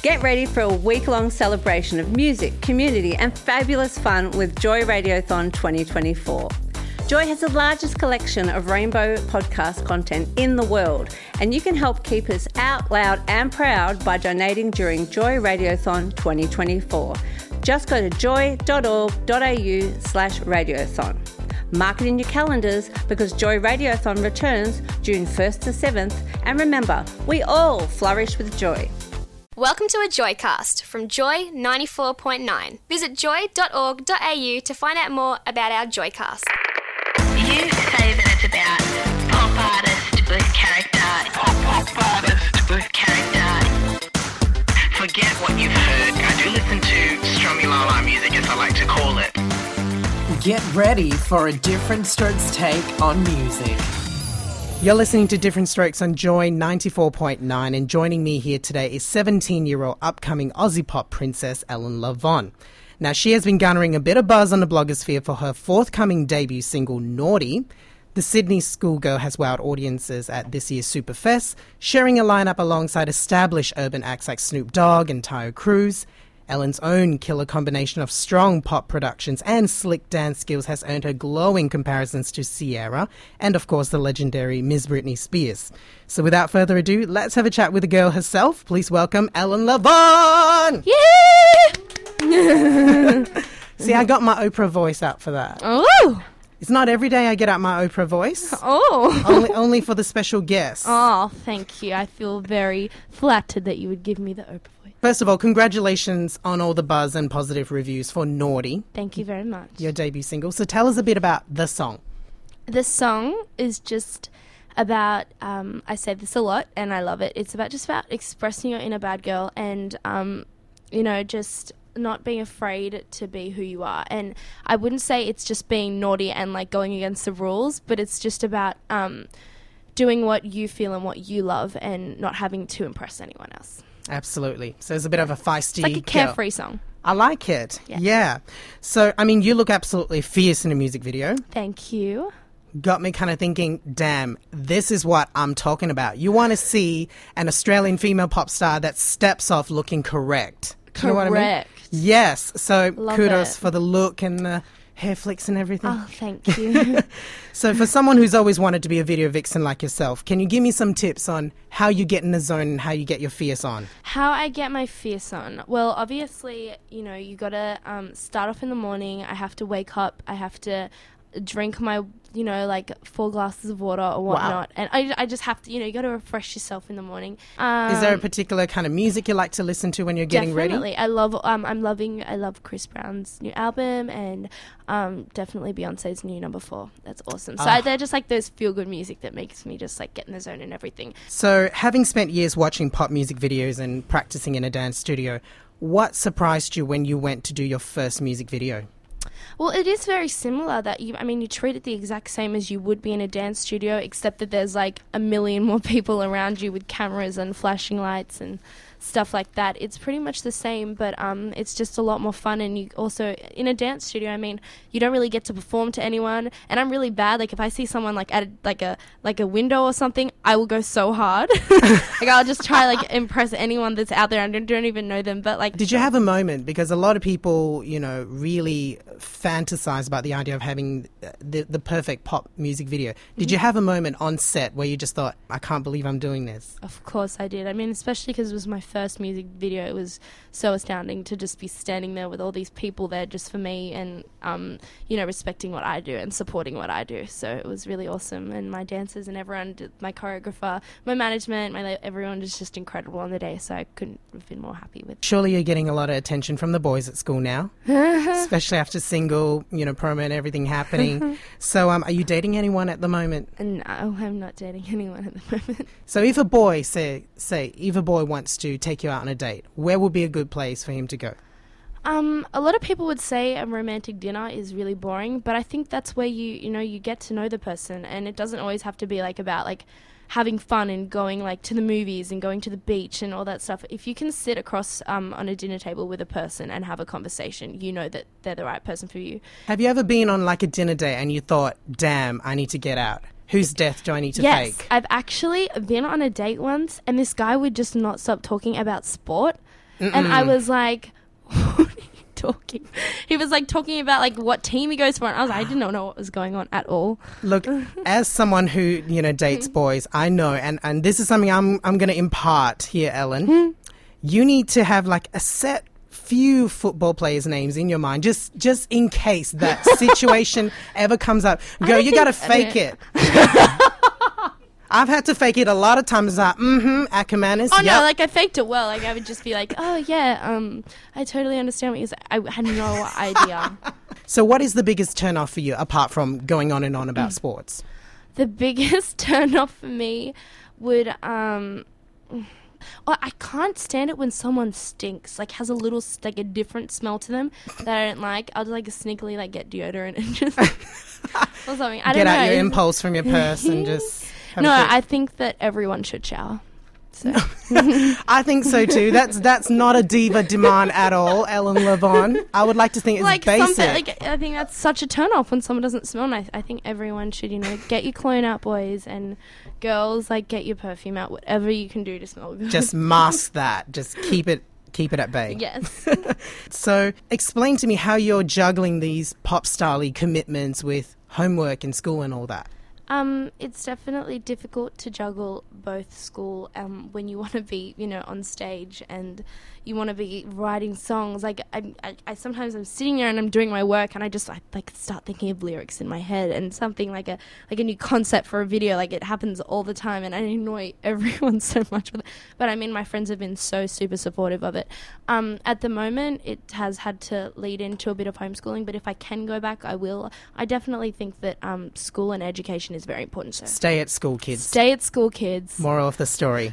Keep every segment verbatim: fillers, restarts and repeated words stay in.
Get ready for a week-long celebration of music, community and fabulous fun with Joy Radiothon twenty twenty-four. Joy has the largest collection of rainbow podcast content in the world, and you can help keep us out loud and proud by donating during Joy Radiothon twenty twenty-four. Just go to joy.org.au slash radiothon. Mark it in your calendars because Joy Radiothon returns June first to seventh, and remember, we all flourish with joy. Welcome to a Joycast from Joy ninety-four point nine. Visit joy dot org dot a u to find out more about our Joycast. You say that it's about pop artist with character. Pop, pop artist with character. Forget what you've heard. I do listen to Strummy-la-la music, as I like to call it. Get ready for a Different Strokes take on music. You're listening to Different Strokes on Joy ninety-four point nine, and joining me here today is seventeen-year-old upcoming Aussie pop princess Ellen LaVon. Now, she has been garnering a bit of buzz on the blogosphere for her forthcoming debut single, Naughty. The Sydney schoolgirl has wowed audiences at this year's Superfest, sharing a lineup alongside established urban acts like Snoop Dogg and Taio Cruz. Ellen's own killer combination of strong pop productions and slick dance skills has earned her glowing comparisons to Ciara and, of course, the legendary Miss Britney Spears. So without further ado, let's have a chat with the girl herself. Please welcome Ellen LaVon! Yeah! See, I got my Oprah voice out for that. Oh! It's not every day I get out my Oprah voice. Oh! only, only for the special guests. Oh, thank you. I feel very flattered that you would give me the Oprah voice. First of all, congratulations on all the buzz and positive reviews for Naughty. Thank you very much. Your debut single. So tell us a bit about the song. The song is just about, um, I say this a lot and I love it. It's about just about expressing your inner bad girl and, um, you know, just not being afraid to be who you are. And I wouldn't say it's just being naughty and like going against the rules, but it's just about um, doing what you feel and what you love and not having to impress anyone else. Absolutely. So it's a bit of a feisty It's like a carefree girl. song. I like it. Yeah. yeah. So, I mean, you look absolutely fierce in a music video. Thank you. Got me kind of thinking, damn, this is what I'm talking about. You want to see an Australian female pop star that steps off looking correct. Do you know what I mean? Correct. Yes. So Love kudos it. for the look and the hair flicks and everything. Oh, thank you. So for someone who's always wanted to be a video vixen like yourself, can you give me some tips on how you get in the zone and how you get your fierce on? How I get my fierce on? Well, obviously, you know, you got to um, start off in the morning. I have to wake up. I have to drink my, you know, like four glasses of water or whatnot. Wow. And I, I just have to, you know, you got to refresh yourself in the morning. Um, Is there a particular kind of music you like to listen to when you're getting definitely. ready? I love, um, I'm loving, I love Chris Brown's new album and um, definitely Beyonce's new number four. That's awesome. So Ah. I, they're just like those feel-good music that makes me just like get in the zone and everything. So having spent years watching pop music videos and practicing in a dance studio, what surprised you when you went to do your first music video? Well, it is very similar that you, I mean, you treat it the exact same as you would be in a dance studio, except that there's like a million more people around you with cameras and flashing lights and stuff like that. It's pretty much the same, but um, it's just a lot more fun. And you also, in a dance studio, I mean, you don't really get to perform to anyone. And I'm really bad. Like if I see someone like at a, like a like a window or something, I will go so hard. Like I'll just try like impress anyone that's out there. I don't, don't even know them. But like, Did you have a moment? Because a lot of people, you know, really fantasize about the idea of having the, the perfect pop music video. Did you have a moment on set where you just thought, I can't believe I'm doing this? Of course I did. I mean, especially because it was my first music video. It was so astounding to just be standing there with all these people there just for me and, um, you know, respecting what I do and supporting what I do. So it was really awesome. And my dancers and everyone, did, my choreographer, my management, my everyone was just incredible on the day. So I couldn't have been more happy with it. Surely you're getting a lot of attention from the boys at school now, especially after single, you know, promo and everything happening. So um, are you dating anyone at the moment? No, I'm not dating anyone at the moment. So if a boy, say, say, if a boy wants to take you out on a date, where would be a good place for him to go? Um, a lot of people would say a romantic dinner is really boring, but I think that's where you, you know, you get to know the person, and it doesn't always have to be like about like having fun and going like to the movies and going to the beach and all that stuff. If you can sit across um, on a dinner table with a person and have a conversation, you know that they're the right person for you. Have you ever been on like a dinner date and you thought, damn, I need to get out? Whose death do I need to yes, fake? I've actually been on a date once, and this guy would just not stop talking about sport. And I was like, what are you talking? He was like talking about like what team he goes for, and I was like, I did not know what was going on at all. Look, as someone who, you know, dates boys, I know, and, and this is something I'm I'm going to impart here, Ellen. Hmm. You need to have like a set few football players' names in your mind, just just in case that situation ever comes up. Go, you got to fake it. I've had to fake it a lot of times. Like, mm-hmm, Ackermanis. Oh, yep. no, like I faked it well. Like I would just be like, oh, yeah, um, I totally understand what you're saying. I had no idea. So what is the biggest turn off for you, apart from going on and on about sports? The biggest turn off for me would... Um, Oh, I can't stand it when someone stinks, like has a little, s- like a different smell to them that I don't like. I'll just like sneakily like get deoderant and just or something. I Get don't out know. your impulse from your purse and just have No, a quick- I think that everyone should shower. So I think so too. That's that's not a diva demand at all, Ellen Levon. I would like to think it's like basic. something, like I think that's such a turn off when someone doesn't smell nice. I think everyone should, you know, get your cologne out, boys, and girls, like get your perfume out. Whatever you can do to smell good. Just mask that. Just keep it keep it at bay. yes. So explain to me how you're juggling these pop style-y commitments with homework and school and all that. Um, it's definitely difficult to juggle both school um, when you want to be, you know, on stage and you want to be writing songs. Like, I, I, I sometimes I'm sitting there and I'm doing my work and I just I, like start thinking of lyrics in my head and something like a like a new concept for a video. Like it happens all the time and I annoy everyone so much with it. But I mean, my friends have been so super supportive of it. Um, at the moment, it has had to lead into a bit of homeschooling. But if I can go back, I will. I definitely think that um, school and education is very important. So Stay at school, kids. stay at school, kids. Moral of the story.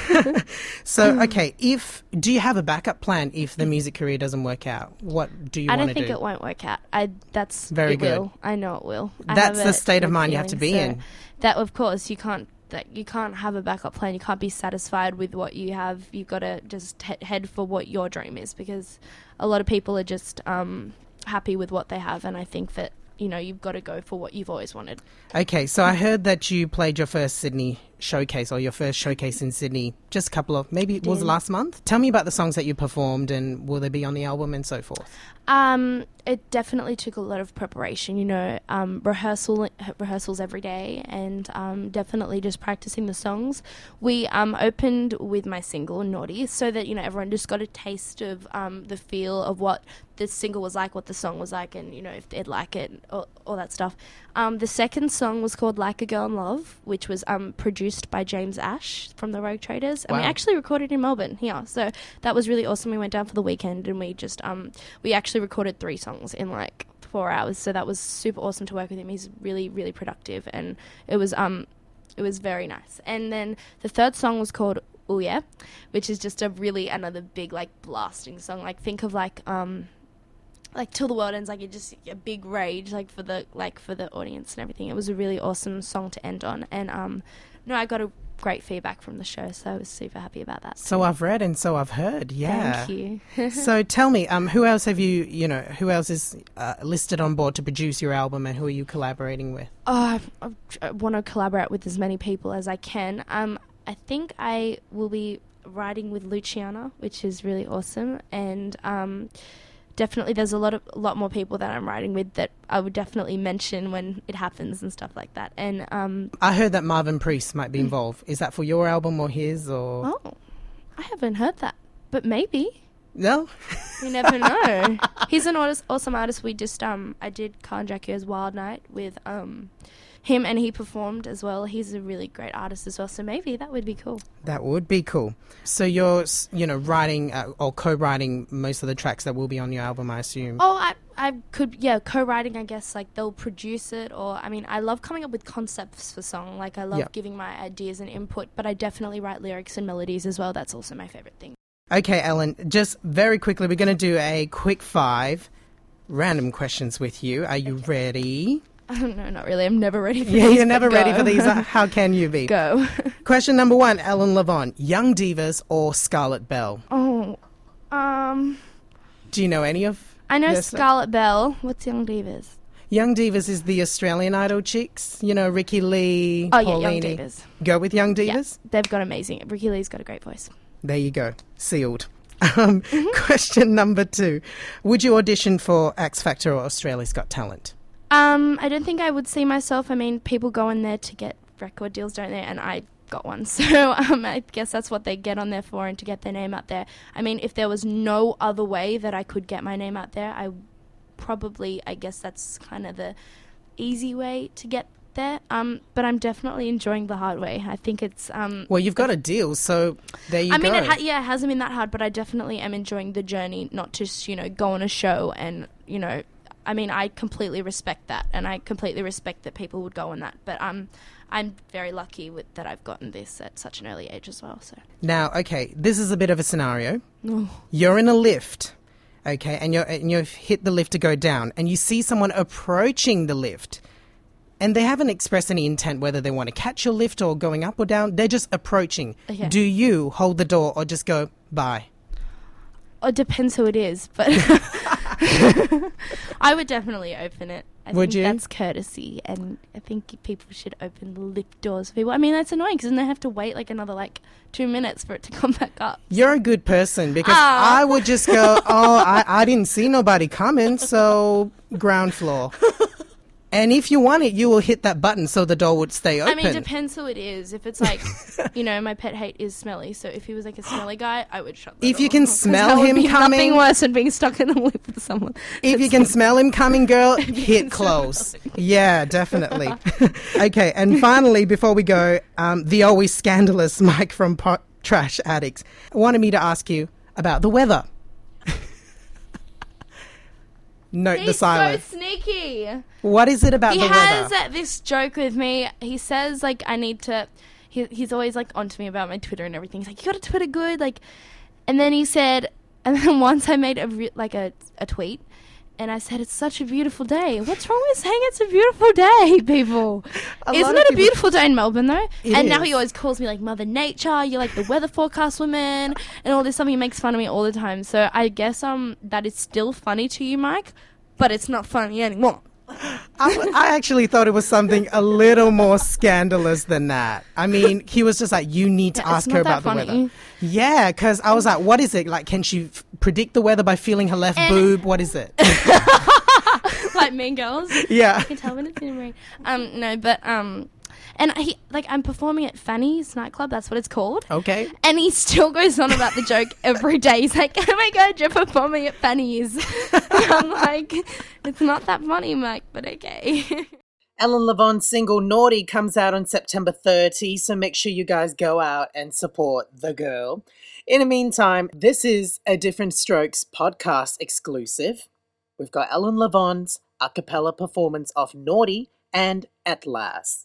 So, okay, if do you have a backup plan if the music career doesn't work out? What do you I want don't to think do? it won't work out. I that's Very it good. will. I know it will. I That's have the a state of good mind you have to feeling. be So in. That of course you can't. That you can't have a backup plan. You can't be satisfied with what you have. You've got to just he- head for what your dream is, because a lot of people are just um, happy with what they have, and I think that, you know, you've got to go for what you've always wanted. Okay, so I heard that you played your first Sydney showcase, or your first showcase in Sydney, just a couple of, maybe it was Did. last month? Tell me about the songs that you performed and will they be on the album and so forth? Um, it definitely took a lot of preparation, you know, um, rehearsal rehearsals every day, and um, definitely just practicing the songs. We um, opened with my single Naughty, so that, you know, everyone just got a taste of um, the feel of what the single was like, what the song was like, and, you know, if they'd like it, all, all that stuff. Um, the second song was called Like a Girl in Love, which was um, produced by James Ash from the Rogue Traders, and Wow. we actually recorded in Melbourne here, so that was really awesome. We went down for the weekend and we just um, we actually recorded three songs in like four hours, so that was super awesome to work with him. He's really, really productive, and it was um it was very nice. And then the third song was called Ooh Yeah, which is just a really another big like blasting song. Like think of like um like Till the World Ends, like it just a big rage like for the like for the audience and everything. It was a really awesome song to end on, and um no, I got a great feedback from the show, so I was super happy about that. So I've read and so I've heard, yeah. Thank you. So tell me, um, who else have you, you know, who else is uh, listed on board to produce your album, and who are you collaborating with? Oh, I, I want to collaborate with as many people as I can. Um, I think I will be writing with Luciana, which is really awesome, and um, definitely there's a lot of a lot more people that I'm writing with that I would definitely mention when it happens and stuff like that. And um, I heard that Marvin Priest might be involved. Is that for your album or his, or oh, I haven't heard that, but maybe. no? You never know. He's an artist, awesome artist. We just um, I did Khan Jacquier's Wild Night with um, him, and he performed as well. He's a really great artist as well, so maybe that would be cool. That would be cool. So you're, s- you know, writing uh, or co-writing most of the tracks that will be on your album, I assume. Oh, I I could, yeah, co-writing, I guess, like they'll produce it, or, I mean, I love coming up with concepts for song. Like, I love Yeah. giving my ideas and input, but I definitely write lyrics and melodies as well. That's also my favourite thing. Okay, Ellen, just very quickly, we're going to do a quick five random questions with you. Are you ready? No, not really. I'm never ready for Yeah, these. you're but never ready go. for these. Uh, How can you be? Go. Question number one, Ellen Levon, Young Divas or Scarlet Bell? Oh, um, Do you know any of? I know Yes, Scarlet Bell. What's Young Divas? Young Divas is the Australian Idol chicks. You know, Ricky Lee, Oh, yeah, Young Paulini. Divas. Go with Young Yeah, Divas? they've got amazing. Ricky Lee's got a great voice. There you go. Sealed. Um, question number two. Would you audition for X Factor or Australia's Got Talent? Um, I don't think I would see myself. I mean, people go in there to get record deals, don't they? And I got one. So um, I guess that's what they get on there for, and to get their name out there. I mean, if there was no other way that I could get my name out there, I probably, I guess that's kind of the easy way to get there. Um, but I'm definitely enjoying the hard way. I think it's... Um, well, you've got a deal, so there you I go. mean, it ha- yeah, it hasn't been that hard, but I definitely am enjoying the journey, not just, you know, go on a show and, you know... I mean, I completely respect that, and I completely respect that people would go on that. But um, I'm very lucky with that I've gotten this at such an early age as well. So now, okay, this is a bit of a scenario. Oh. You're in a lift, okay, and you're and you've hit the lift to go down, and you see someone approaching the lift, and they haven't expressed any intent whether they want to catch your lift or going up or down. They're just approaching. Okay. Do you hold the door or just go bye? It depends who it is, but I would definitely open it. I Would think you? That's courtesy, and I think people should open the lift doors for people. I mean, that's annoying because then they have to wait like another like two minutes for it to come back up. You're a good person because Ah. I would just go, oh, I, I didn't see nobody coming, so ground floor. And if you want it, you will hit that button so the door would stay open. I mean, depends who it is. If it's like, you know, my pet hate is smelly, so if he was like a smelly guy, I would shut the If door. you can 'Cause smell that would him be coming- nothing worse than being stuck in the lift with someone. If you can smell him coming, girl, hit close. Yeah, definitely. Okay, and finally, before we go, um, the always scandalous Mike from Pot Trash Addicts wanted me to ask you about the weather. Note He's the silence. so sneaky. What is it about He the has weather? uh, this joke with me. He says like I need to. He, he's always like onto me about my Twitter and everything. He's like, you got to Twitter good, like. And then he said, and then once I made a re- like a a tweet, and I said it's such a beautiful day. What's wrong with saying it's a beautiful day, people? A lot Isn't of it a people- beautiful day in Melbourne though? It and now is. he always calls me like Mother Nature. You're like the weather forecast woman, and all this stuff. He makes fun of me all the time. So I guess um that is still funny to you, Mike. But it's not funny anymore. I, w- I actually thought it was something a little more scandalous than that. I mean, he was just like, you need to Yeah, it's ask not her that about the funny. weather. Yeah, because I was like, what is it? Like, can she f- predict the weather by feeling her left And- boob? What is it? Like Mean Girls. Yeah. I can tell when it's in rain. Um, no, but um, and he like I'm performing at Fanny's nightclub. That's what it's called. Okay. And he still goes on about the joke every day. He's like, "Oh my god, you're performing at Fanny's." I'm like, it's not that funny, Mike, but okay. Ellen Levon's single Naughty comes out on September thirtieth, so make sure you guys go out and support the girl. In the meantime, this is a Different Strokes podcast exclusive. We've got Ellen Levon's a cappella performance of Naughty and At Last.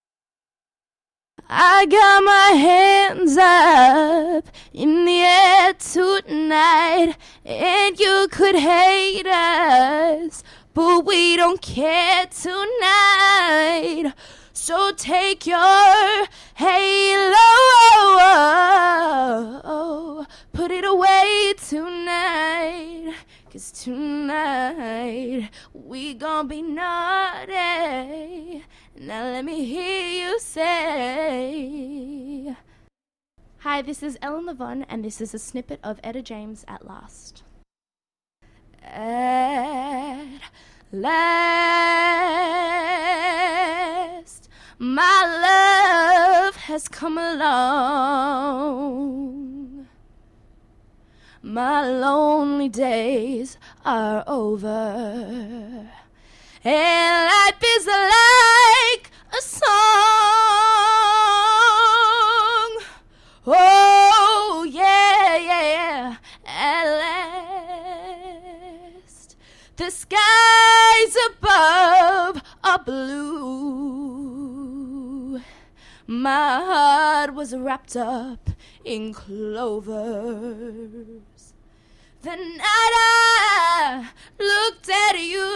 I got my hands up in the air tonight, and you could hate us, but we don't care tonight. So take your halo, put it away tonight, 'cause tonight we gon' be naughty. Now let me hear you say. Hi, this is Ellen Levon, and this is a snippet of Etta James At Last. At last, my love has come along. My lonely days are over, and life is like a song. Oh, yeah, yeah, at last. The skies above are blue. My heart was wrapped up in clovers. The night I looked at you,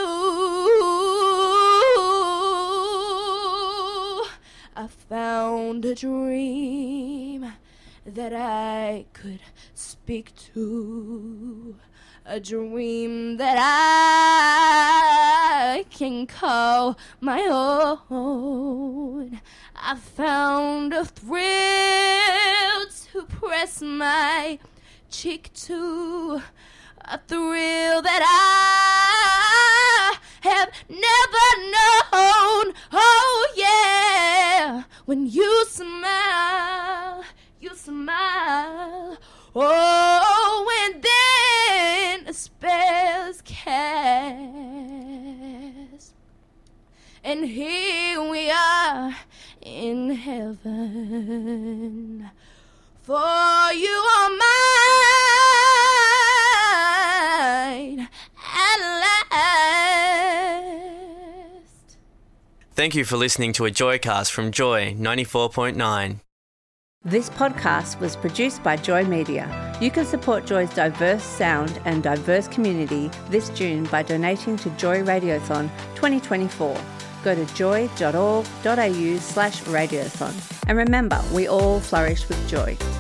I found a dream that I could speak to, a dream that I can call my own. I found a thrill to press my cheek to a thrill that I have never known. Oh yeah, when you smile, you smile. Oh, and then a spell's cast, and here we are in heaven. For you are mine at last. Thank you for listening to a Joycast from Joy ninety-four point nine. This podcast was produced by Joy Media. You can support Joy's diverse sound and diverse community this June by donating to Joy Radiothon twenty twenty-four. Go to joy.org.au slash radiothon. And remember, we all flourish with joy.